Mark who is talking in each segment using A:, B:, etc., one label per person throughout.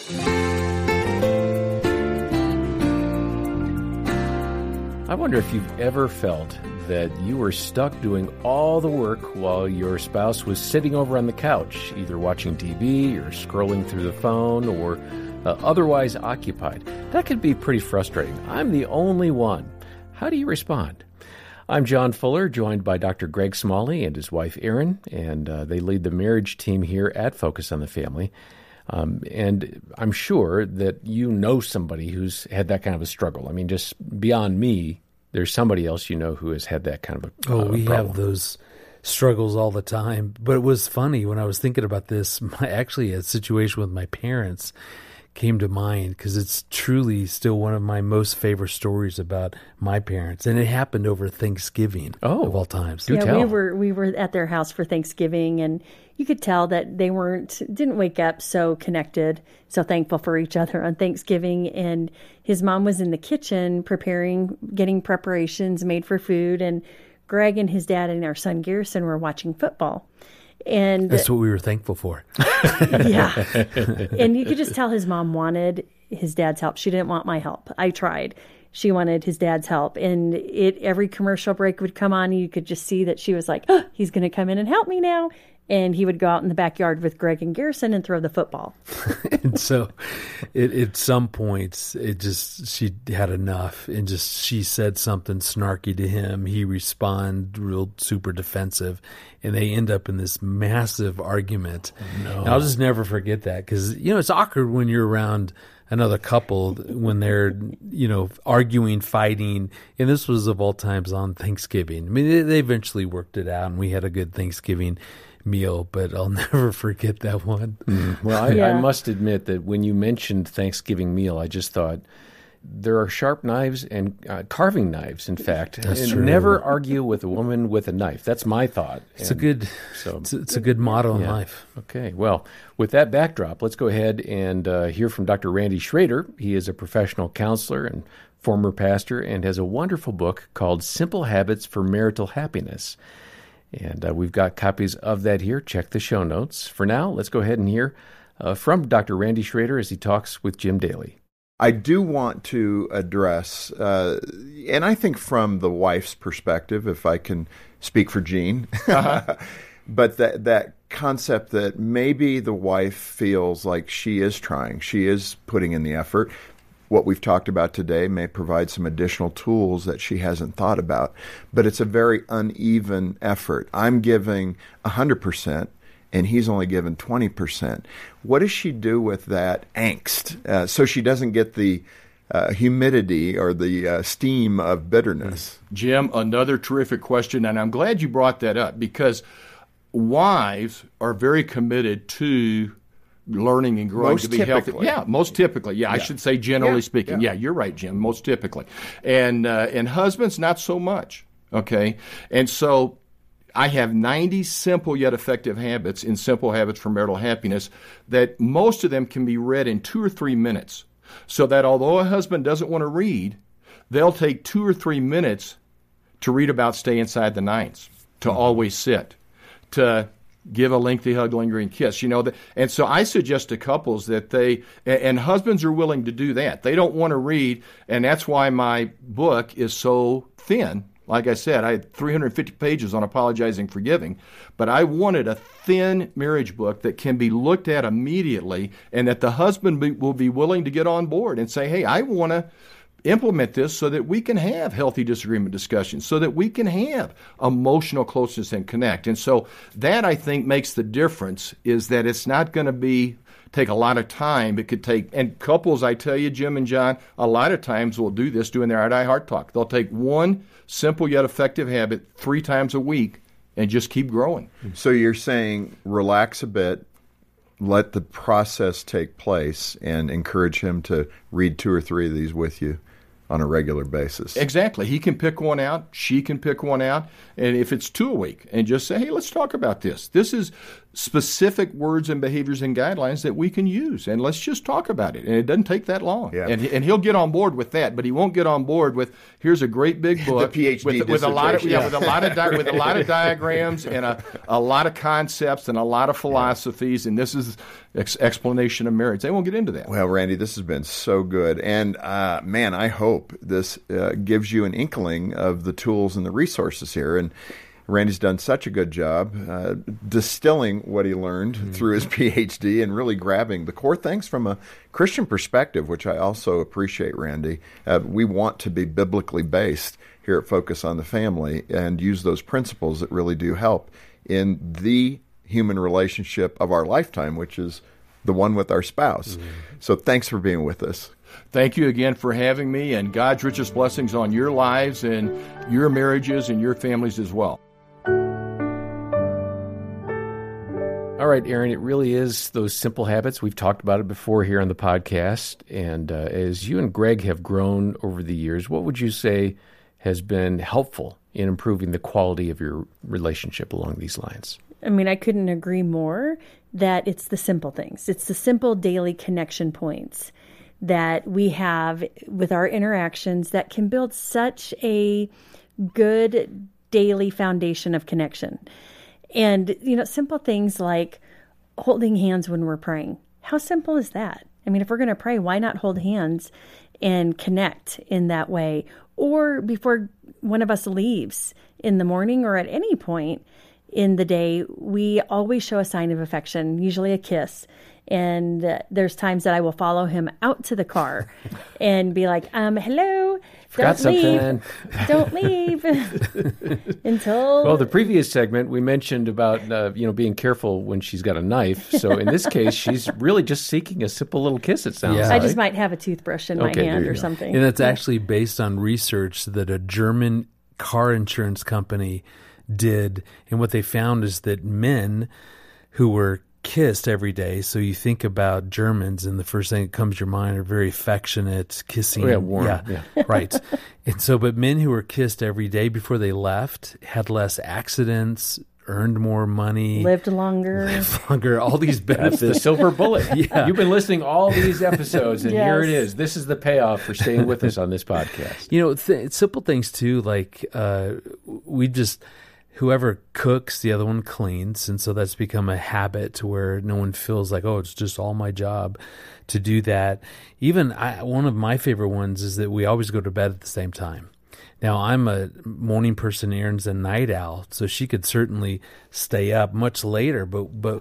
A: I wonder if you've ever felt that you were stuck doing all the work while your spouse was sitting over on the couch, either watching TV or scrolling through the phone or otherwise occupied. That could be pretty frustrating. I'm the only one. How do you respond? I'm John Fuller, joined by Dr. Greg Smalley and his wife Erin, and they lead the marriage team here at Focus on the Family. And I'm sure that you know somebody who's had that kind of a struggle. I mean, just beyond me, there's somebody else you know who has had that kind of a
B: we
A: problem.
B: have those struggles all the time. But it was funny when I was thinking about this. Actually, a situation with my parents came to mind because it's truly still one of my most favorite stories about my parents, and it happened over Thanksgiving of all times.
C: We were at their house for Thanksgiving, and you could tell that they didn't wake up so connected, so thankful for each other on Thanksgiving. And his mom was in the kitchen getting preparations made for food, and Greg and his dad and our son Garrison were watching football. And
B: that's what we were thankful for.
C: Yeah. And you could just tell his mom wanted his dad's help. She didn't want my help. I tried. She wanted his dad's help. And every commercial break would come on, and you could just see that she was like, oh, he's going to come in and help me now. And he would go out in the backyard with Greg and Garrison and throw the football.
B: And so at some points, she had enough. And she said something snarky to him. He responded real super defensive. And they end up in this massive argument. No. And I'll just never forget that because, it's awkward when you're around another couple when they're, arguing, fighting. And this was of all times on Thanksgiving. I mean, they eventually worked it out and we had a good Thanksgiving meal, but I'll never forget that one.
A: Well, I must admit that when you mentioned Thanksgiving meal, I just thought there are sharp knives and carving knives, in fact.
B: That's
A: and
B: true.
A: Never argue with a woman with a knife. That's my thought.
B: It's a good motto in life.
A: Okay. Well, with that backdrop, let's go ahead and hear from Dr. Randy Schrader. He is a professional counselor and former pastor and has a wonderful book called Simple Habits for Marital Happiness. And we've got copies of that here. Check the show notes. For now, let's go ahead and hear from Dr. Randy Schrader as he talks with Jim Daly.
D: I do want to address, and I think from the wife's perspective, if I can speak for Jean, but that concept that maybe the wife feels like she is trying, she is putting in the effort. What we've talked about today may provide some additional tools that she hasn't thought about, but it's a very uneven effort. I'm giving 100%, and he's only given 20%. What does she do with that angst so she doesn't get the humidity or the steam of bitterness?
E: Jim, another terrific question, and I'm glad you brought that up because wives are very committed to learning and growing to be healthy. Yeah, most typically. Yeah, I should say generally speaking. Yeah, you're right, Jim, most typically. And husbands, not so much, okay? And so I have 90 simple yet effective habits in Simple Habits for Marital Happiness that most of them can be read in 2 or 3 minutes. So that although a husband doesn't want to read, they'll take 2 or 3 minutes to read about stay inside the nines, to always sit, to give a lengthy hug, lingering kiss, and so I suggest to couples that and husbands are willing to do that. They don't want to read, and that's why my book is so thin. Like I said, I had 350 pages on apologizing for giving, but I wanted a thin marriage book that can be looked at immediately and that the husband will be willing to get on board and say, hey, I want to implement this so that we can have healthy disagreement discussions, so that we can have emotional closeness and connect. And so that, I think, makes the difference, is that it's not going to take a lot of time. It could take, and couples, I tell you, Jim and John, a lot of times will do this doing their Eye Heart Talk. They'll take one simple yet effective habit 3 times a week and just keep growing.
D: So you're saying relax a bit, let the process take place, and encourage him to read 2 or 3 of these with you on a regular basis.
E: Exactly. He can pick one out. She can pick one out. And if it's 2 a week, and just say, hey, let's talk about this. This is specific words and behaviors and guidelines that we can use, and let's just talk about it. And it doesn't take that long.
D: Yeah.
E: And he'll get on board with that, but he won't get on board with here's a great big book
D: the PhD
E: with a lot of with a lot of diagrams and a lot of concepts and a lot of philosophies, and this is explanation of marriage. They won't get into that.
D: Well, Randy, this has been so good, and man, I hope this gives you an inkling of the tools and the resources here. And Randy's done such a good job distilling what he learned through his PhD and really grabbing the core things from a Christian perspective, which I also appreciate, Randy. We want to be biblically based here at Focus on the Family and use those principles that really do help in the human relationship of our lifetime, which is the one with our spouse. So thanks for being with us.
E: Thank you again for having me, and God's richest blessings on your lives and your marriages and your families as well.
A: All right, Aaron, it really is those simple habits. We've talked about it before here on the podcast. And as you and Greg have grown over the years, what would you say has been helpful in improving the quality of your relationship along these lines?
C: I mean, I couldn't agree more that it's the simple things. It's the simple daily connection points that we have with our interactions that can build such a good daily foundation of connection. And, simple things like holding hands when we're praying. How simple is that? I mean, if we're going to pray, why not hold hands and connect in that way? Or before one of us leaves in the morning or at any point in the day, we always show a sign of affection, usually a kiss. And there's times that I will follow him out to the car and be like, hello, don't leave until...
A: Well, the previous segment, we mentioned about, being careful when she's got a knife. So in this case, she's really just seeking a simple little kiss, it sounds like.
C: I just might have a toothbrush in my hand or something.
B: And it's actually based on research that a German car insurance company did. And what they found is that men who were kissed every day. So you think about Germans, and the first thing that comes to your mind are very affectionate, kissing.
A: Oh, yeah, warm. Yeah.
B: Right. And so, but men who were kissed every day before they left had less accidents, earned more money,
C: lived longer,
B: all these benefits.
A: That's the silver bullet.
B: Yeah.
A: You've been listening all these episodes, and here it is. This is the payoff for staying with us on this podcast.
B: Simple things too, like whoever cooks, the other one cleans. And so that's become a habit to where no one feels like, oh, it's just all my job to do that. Even one of my favorite ones is that we always go to bed at the same time. Now, I'm a morning person, Erin's a night owl, so she could certainly stay up much later. But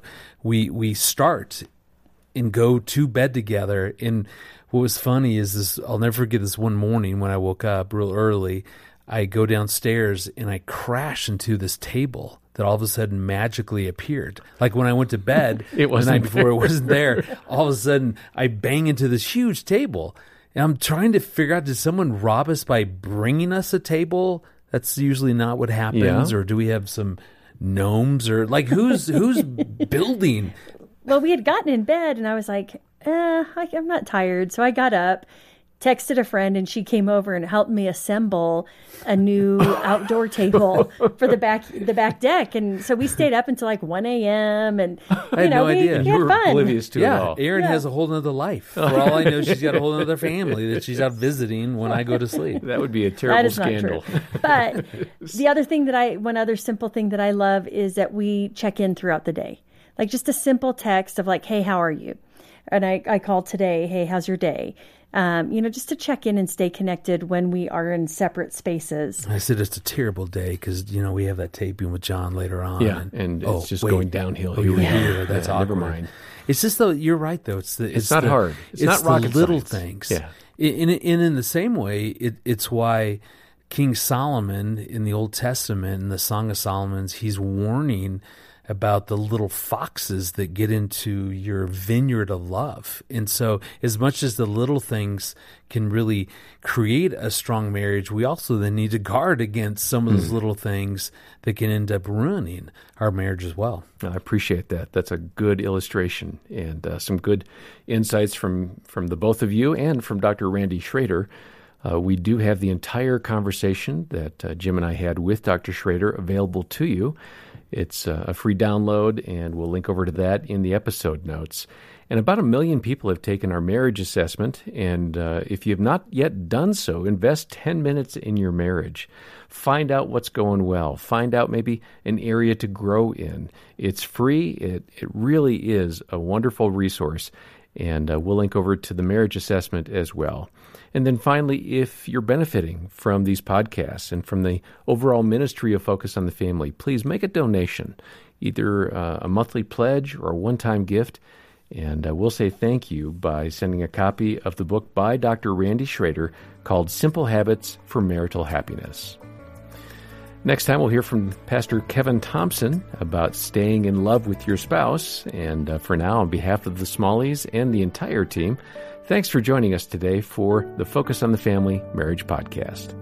B: we start and go to bed together. And what was funny is this, I'll never forget this one morning when I woke up real early. I go downstairs and I crash into this table that all of a sudden magically appeared. Like when I went to bed the night before, it wasn't there. All of a sudden, I bang into this huge table. And I'm trying to figure out, did someone rob us by bringing us a table? That's usually not what happens. Yeah. Or do we have some gnomes? Or like, who's building?
C: Well, we had gotten in bed and I was like, I'm not tired. So I got up, texted a friend, and she came over and helped me assemble a new outdoor table for the back deck. And so we stayed up until like 1 a.m. and
B: I had no idea.
C: We had fun.
A: Oblivious to it all.
B: Erin has a whole nother life. For all I know, she's got a whole other family that she's out visiting when I go to sleep.
A: That would be a terrible scandal.
C: Not true. But the other thing one other simple thing that I love is that we check in throughout the day. Like just a simple text of like, hey, how are you? And I called today, hey, how's your day? Just to check in and stay connected when we are in separate spaces.
B: I said it's a terrible day because, we have that taping with John later on.
A: Yeah, and it's just going downhill.
B: Here. That's awkward.
A: Never mind.
B: It's just, though, you're right, though. It's
A: not hard. It's not rocket
B: the little
A: science.
B: things.
A: Yeah.
B: In the same way, it's why King Solomon in the Old Testament, in the Song of Solomon, he's warning about the little foxes that get into your vineyard of love. And so as much as the little things can really create a strong marriage, we also then need to guard against some of those little things that can end up ruining our marriage as well.
A: I appreciate that. That's a good illustration and some good insights from the both of you and from Dr. Randy Schrader. We do have the entire conversation that Jim and I had with Dr. Schrader available to you. It's a free download, and we'll link over to that in the episode notes. And about 1 million people have taken our marriage assessment, and if you have not yet done so, invest 10 minutes in your marriage. Find out what's going well. Find out maybe an area to grow in. It's free. It really is a wonderful resource, and we'll link over to the marriage assessment as well. And then finally, if you're benefiting from these podcasts and from the overall ministry of Focus on the Family, please make a donation, either a monthly pledge or a one-time gift. And we'll say thank you by sending a copy of the book by Dr. Randy Schrader called Simple Habits for Marital Happiness. Next time, we'll hear from Pastor Kevin Thompson about staying in love with your spouse. And for now, on behalf of the Smalleys and the entire team, thanks for joining us today for the Focus on the Family Marriage Podcast.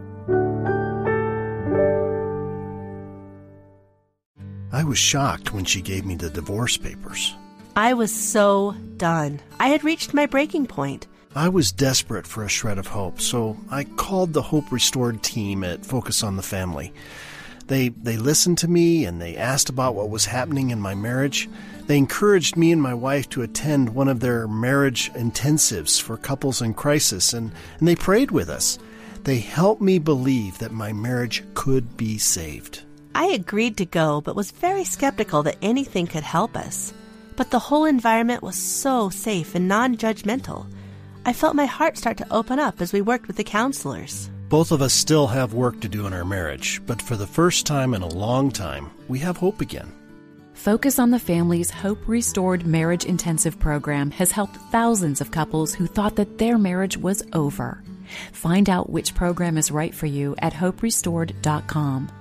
F: I was shocked when she gave me the divorce papers.
G: I was so done. I had reached my breaking point.
F: I was desperate for a shred of hope, so I called the Hope Restored team at Focus on the Family. They listened to me, and they asked about what was happening in my marriage. They encouraged me and my wife to attend one of their marriage intensives for couples in crisis, and they prayed with us. They helped me believe that my marriage could be saved.
G: I agreed to go, but was very skeptical that anything could help us. But the whole environment was so safe and non-judgmental. I felt my heart start to open up as we worked with the counselors.
F: Both of us still have work to do in our marriage, but for the first time in a long time, we have hope again.
H: Focus on the Family's Hope Restored Marriage Intensive program has helped thousands of couples who thought that their marriage was over. Find out which program is right for you at hoperestored.com.